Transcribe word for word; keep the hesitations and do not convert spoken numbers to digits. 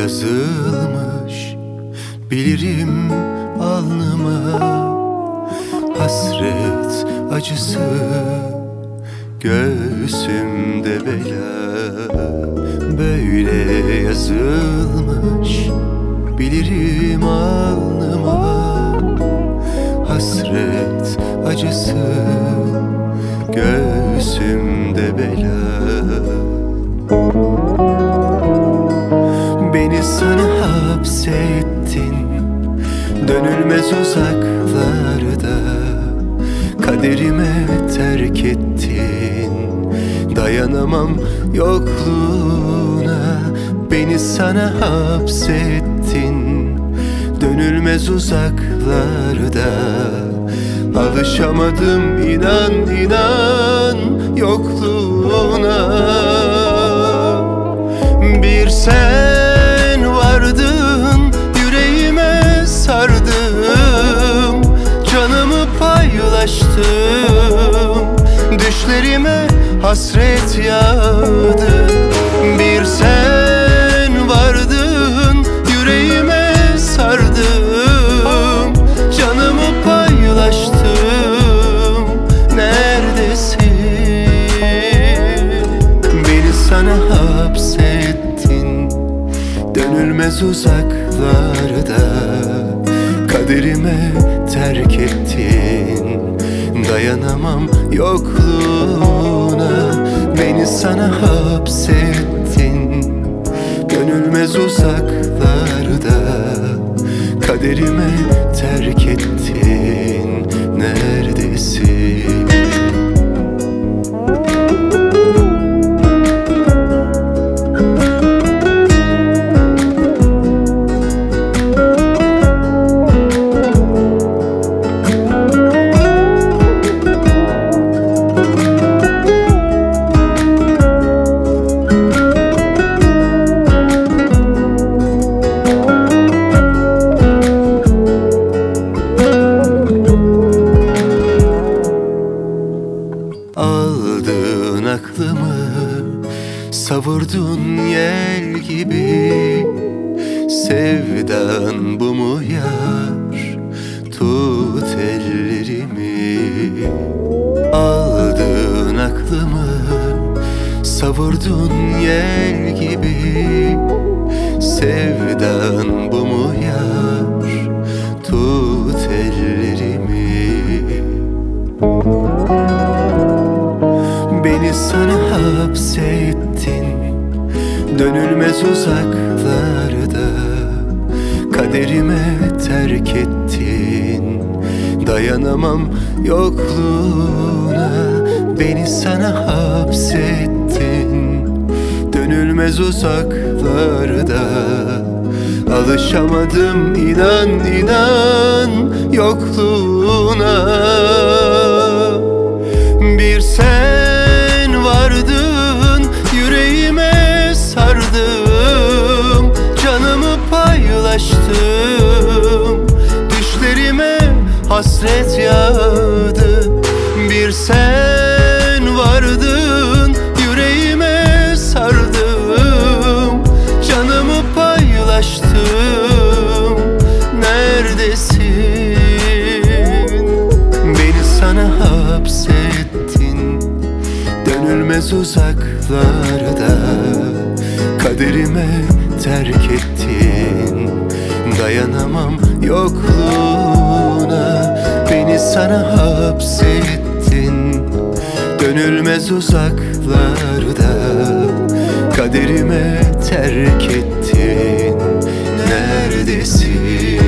yazılmış bilirim alnıma, hasret acısı göğsümde bela. Böyle yazılmış bilirim alnıma, hasret acısı göğsümde bela. Beni sana hapsettin dönülmez uzaklarda, kaderime terk ettin, dayanamam yokluğuna. Beni sana hapsettin dönülmez uzaklarda, alışamadım inan inan yokluğuna. Bir sen vardın, yüreğime sardım, canımı paylaştım, düşlerime hasret yağdı. Bir sen vardın, yüreğime sardım, canımı paylaştım. Neredesin? Beni sana hapsettin dönülmez uzaklarda, kaderime terk ettin, dayanamam yokluğuna. Beni sana hapsettin dönülmez uzaklarda, kaderime terk ettin. Neredesin? Aldın aklımı, savurdun yel gibi. Sevdan bu mu yar? Tut ellerimi. Aldın aklımı, savurdun yel gibi. Sevdan bu mu yar? Tut ellerimi. Beni sana hapsettin dönülmez uzaklarda, kaderime terk ettin, dayanamam yokluğuna. Beni sana hapsettin dönülmez uzaklarda, alışamadım inan inan yokluğuna. Bir sen vardın, yüreğime sardım, canımı paylaştım, düşlerime hasret yağdı. Bir sen vardın, yüreğime sardım, canımı paylaştım. Neredesin? Beni sana hapsettin dönülmez uzaklarda, kaderime terk ettin, dayanamam yokluğuna. Beni sana hapsettin dönülmez uzaklarda, kaderime terk ettin. Neredesin?